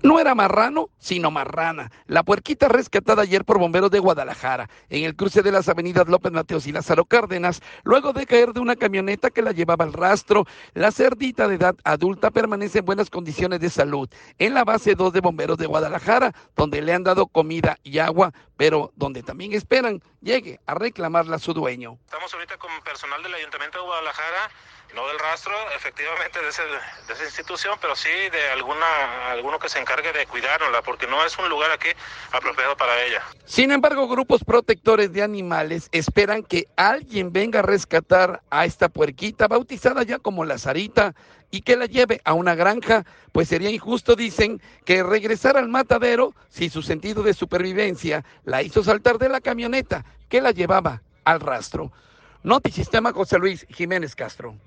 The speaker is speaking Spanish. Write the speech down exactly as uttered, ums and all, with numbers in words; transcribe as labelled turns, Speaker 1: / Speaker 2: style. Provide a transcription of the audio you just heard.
Speaker 1: No era marrano, sino marrana. La puerquita rescatada ayer por bomberos de Guadalajara, en el cruce de las avenidas López Mateos y Lázaro Cárdenas, luego de caer de una camioneta que la llevaba al rastro. La cerdita de edad adulta permanece en buenas condiciones de salud en la base dos de bomberos de Guadalajara, donde le han dado comida y agua, pero donde también esperan llegue a reclamarla a su dueño.
Speaker 2: Estamos ahorita con personal del Ayuntamiento de Guadalajara, no del rastro, efectivamente de, ese, de esa institución, pero sí de alguna alguno que se encargue de cuidárnosla, porque no es un lugar aquí apropiado para ella.
Speaker 1: Sin embargo, grupos protectores de animales esperan que alguien venga a rescatar a esta puerquita, bautizada ya como la Sarita, y que la lleve a una granja, pues sería injusto, dicen, que regresar al matadero si su sentido de supervivencia la hizo saltar de la camioneta que la llevaba al rastro. Notisistema, José Luis Jiménez Castro.